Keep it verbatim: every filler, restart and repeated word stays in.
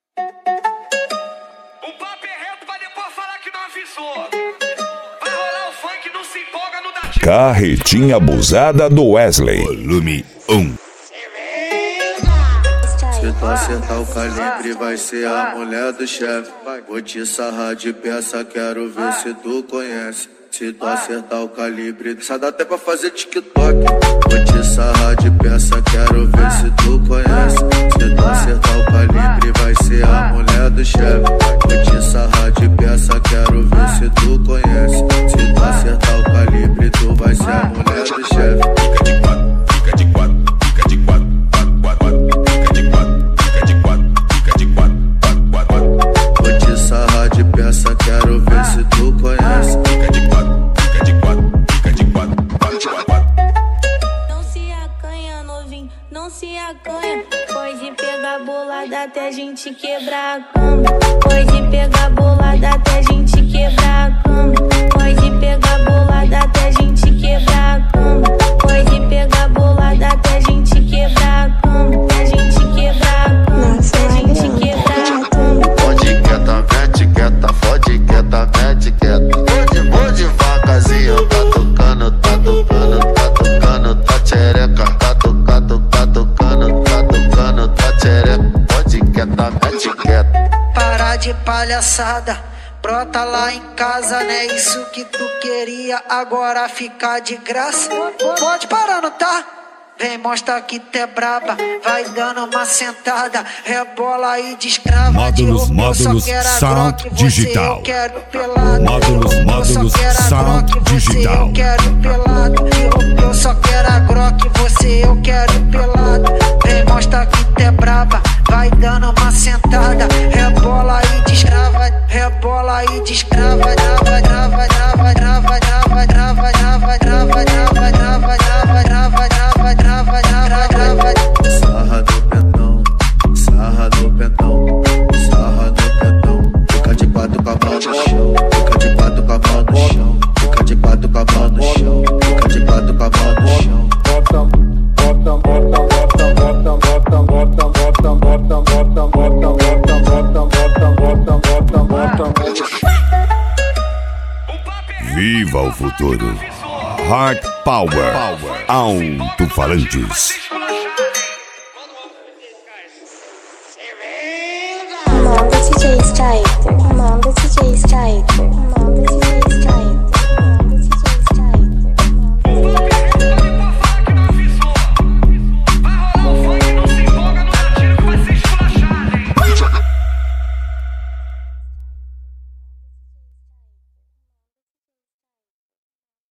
O papo é reto pra depois falar que não avisou. Vai rolar o funk, não se empolga, não dá tiro. Carretinha abusada do Wesley. Volume um. Se tu acertar o calibre, vai ser a mulher do chefe. Vou te sarrar de peça, quero ver se tu conhece. Se tu acertar o calibre, só dá até pra fazer TikTok. Vou te sarrar de peça, quero ver se tu conhece. Se tu acertar o calibre, vai ser a mulher do chefe. Vou te sarrar de peça, quero ver se tu conhece. Se tu acertar o calibre, tu vai ser a mulher do chefe. Fica de quatro, fica de quatro, fica de quatro, quatro, quatro, fica de quatro, fica de quatro, fica de quatro, quatro, quatro. Vou te sarrar de peça, quero ver se tu conhece. Fica de quatro, fica de quatro, fica de quatro, quatro, quatro. Não se acanha, novinho, não se acanha. Pode pegar bolada até a gente quebrar a cama. Pode pegar bolada até a gente quebrar a cama. Pode pegar bolada até a gente quebrar a cama. Pode pegar bolada até a gente quebrar a cama. Até a gente quebrar a cama. Até a gente quebrar a cama. Pode quieta, mete quieta, fode quieta, mete quieta. Pode, pode devagarzinho, tá tocando, tá tocando, tá tocando, tá tchereca. Tá tocando, tá tocando, tá tocando, tá tchereca. Pode quieta, mete quieta. Para de palhaçada, brota lá em casa, né? Isso que tu queria, agora ficar de graça. Pode parar, não tá? Vem, mostra que tu é braba, vai dando uma sentada, rebola e descrava. Módulos, de módulos, sound digital. Eu quero pelado. Módulos, Eu módulos, só quero a sound Glock, você digital. eu quero pelado. Eu, eu só quero a Glock, você eu quero pelado. Vem, mostra que tu é braba, vai dando uma sentada, rebola e descrava, rebola e descrava, trava, trava, trava, trava, trava, trava, trava, trava, trava, trava, trava, trava, trava, trava, trava, trava. Sarra no pentão, sarra no pentão, sarra no pentão. Fica de quatro com a mão no chão, fica de quatro com a mão no chão, fica de quatro com a mão no chão, fica de quatro com a mão no chão. Bota, bota, bota, bota, bota, bota, bota, bota, bota, bota, bota, bota, bota, bota, bota, bota. Viva o futuro. Heart Power. Alto-falantes. Manda D J Striker, manda D J Striker, manda D J